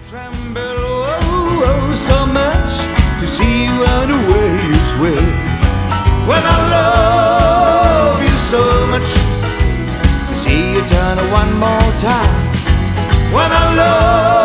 Tremble, oh, oh, so much to see you run away as well. When I love you so much to see you turn one more time. When I love